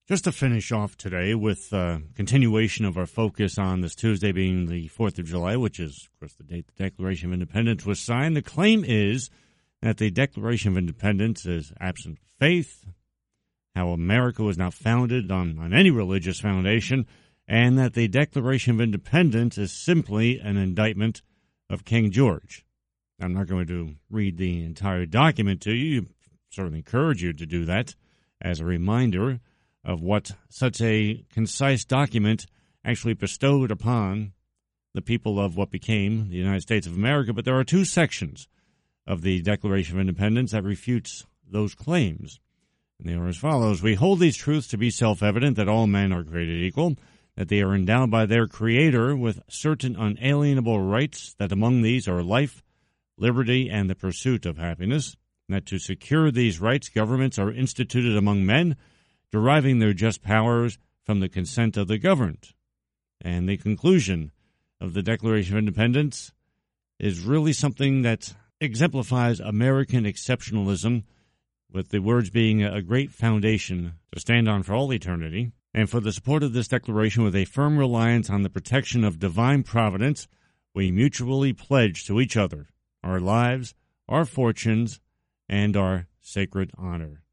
Just to finish off today with continuation of our focus on this Tuesday being the 4th of July, which is, of course, the date the Declaration of Independence was signed. The claim is that the Declaration of Independence is absent of faith, how America was not founded on any religious foundation, and that the Declaration of Independence is simply an indictment of King George. I'm not going to read the entire document to you. I certainly encourage you to do that as a reminder of what such a concise document actually bestowed upon the people of what became the United States of America. But there are two sections of the Declaration of Independence that refutes those claims. And they are as follows. We hold these truths to be self-evident, that all men are created equal, that they are endowed by their Creator with certain unalienable rights, that among these are life, liberty, and the pursuit of happiness, and that to secure these rights, governments are instituted among men, deriving their just powers from the consent of the governed. And the conclusion of the Declaration of Independence is really something that exemplifies American exceptionalism, with the words being a great foundation to stand on for all eternity. And for the support of this declaration, with a firm reliance on the protection of divine providence, we mutually pledge to each other our lives, our fortunes, and our sacred honor.